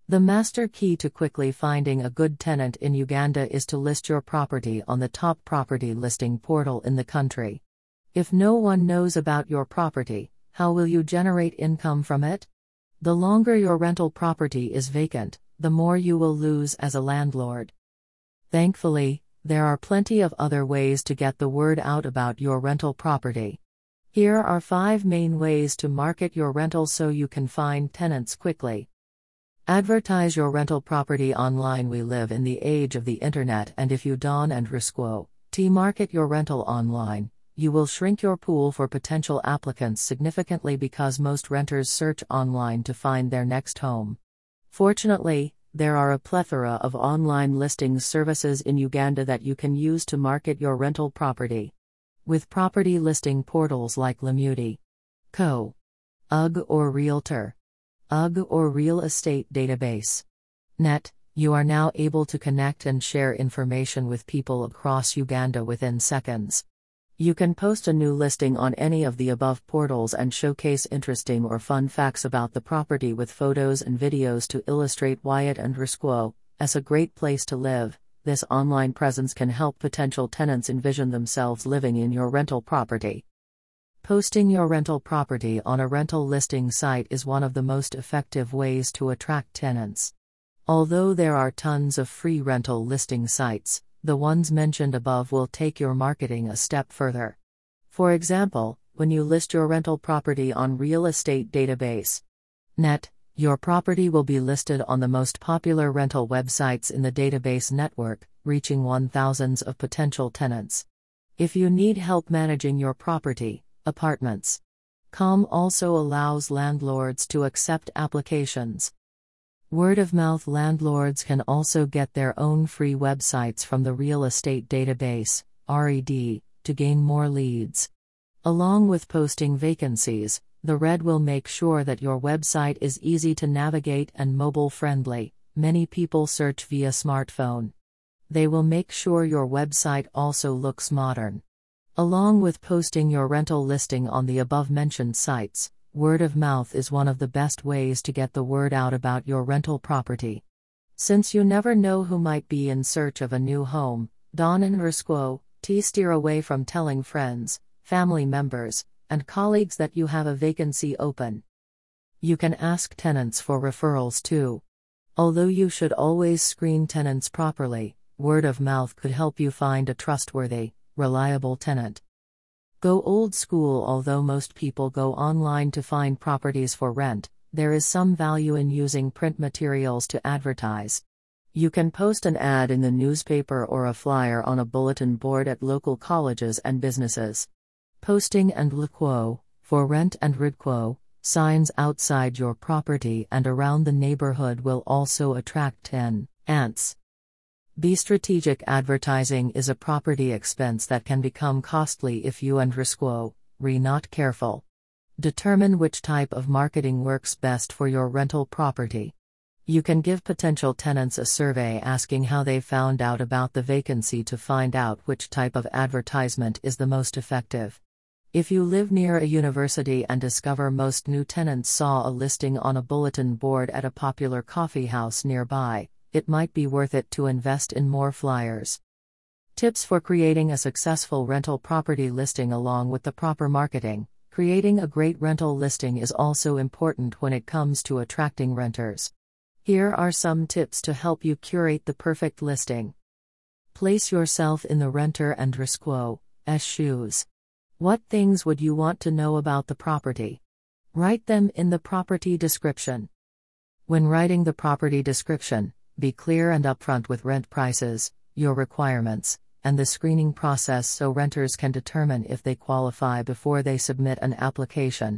The master key to quickly finding a good tenant in Uganda is to list your property on the top property listing portal in the country. If no one knows about your property, how will you generate income from it? The longer your rental property is vacant, the more you will lose as a landlord. Thankfully, there are plenty of other ways to get the word out about your rental property. Here are 5 main ways to market your rental so you can find tenants quickly. Advertise your rental property online. We live in the age of the internet, and if you don and risquo market your rental online, you will shrink your pool for potential applicants significantly because most renters search online to find their next home. Fortunately, there are a plethora of online listing services in Uganda that you can use to market your rental property. With property listing portals like Lemuti.co, UGG or Realtor. UGG or Real Estate Database. Net, you are now able to connect and share information with people across Uganda within seconds. You can post a new listing on any of the above portals and showcase interesting or fun facts about the property with photos and videos to illustrate why it and risquo as a great place to live. This online presence can help potential tenants envision themselves living in your rental property. Posting your rental property on a rental listing site is one of the most effective ways to attract tenants. Although there are tons of free rental listing sites, the ones mentioned above will take your marketing a step further. For example, when you list your rental property on Real Estate Database. Net, your property will be listed on the most popular rental websites in the database network, reaching thousands of potential tenants. If you need help managing your property, Apartments.com also allows landlords to accept applications. Word-of-mouth landlords can also get their own free websites from the Real Estate Database, RED, to gain more leads. Along with posting vacancies, the RED will make sure that your website is easy to navigate and mobile-friendly. Many people search via smartphone. They will make sure your website also looks modern. Along with posting your rental listing on the above-mentioned sites, word of mouth is one of the best ways to get the word out about your rental property. Since you never know who might be in search of a new home, don and risquo steer away from telling friends, family members, and colleagues that you have a vacancy open. You can ask tenants for referrals too. Although you should always screen tenants properly, word of mouth could help you find a trustworthy, reliable tenant. Go old school. Although most people go online to find properties for rent, there is some value in using print materials to advertise. You can post an ad in the newspaper or a flyer on a bulletin board at local colleges and businesses. Posting and liquo, for rent and ridquo, signs outside your property and around the neighborhood will also attract tenants. Be strategic. Advertising is a property expense that can become costly if you and risquo not careful. Determine which type of marketing works best for your rental property. You can give potential tenants a survey asking how they found out about the vacancy to find out which type of advertisement is the most effective. If you live near a university and discover most new tenants saw a listing on a bulletin board at a popular coffee house nearby, it might be worth it to invest in more flyers. Tips for creating a successful rental property listing. Along with the proper marketing, creating a great rental listing is also important when it comes to attracting renters. Here are some tips to help you curate the perfect listing. Place yourself in the renter and risquo's shoes. What things would you want to know about the property? Write them in the property description. When writing the property description, be clear and upfront with rent prices, your requirements, and the screening process so renters can determine if they qualify before they submit an application.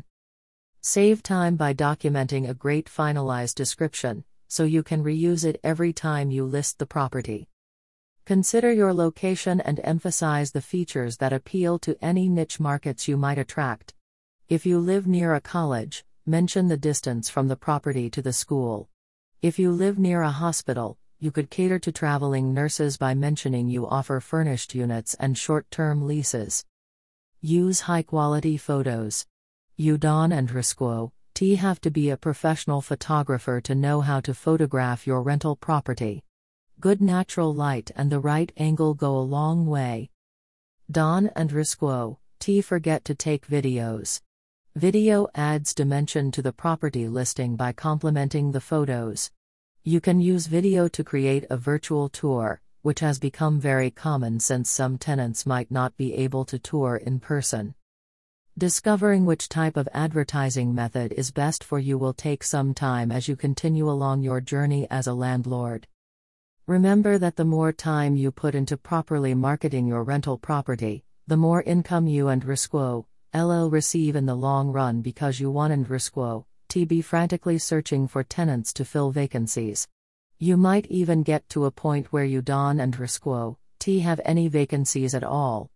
Save time by documenting a great finalized description, so you can reuse it every time you list the property. Consider your location and emphasize the features that appeal to any niche markets you might attract. If you live near a college, mention the distance from the property to the school. If you live near a hospital, you could cater to traveling nurses by mentioning you offer furnished units and short-term leases. Use high-quality photos. You don and risquo T have to be a professional photographer to know how to photograph your rental property. Good natural light and the right angle go a long way. Don and Risquo, T forget to take videos. Video adds dimension to the property listing by complementing the photos. You can use video to create a virtual tour, which has become very common since some tenants might not be able to tour in person. Discovering which type of advertising method is best for you will take some time as you continue along your journey as a landlord. Remember that the more time you put into properly marketing your rental property, the more income you and Risquo, LL receive in the long run, because you and Risquo, T be frantically searching for tenants to fill vacancies. You might even get to a point where you Don and Risquo, T have any vacancies at all,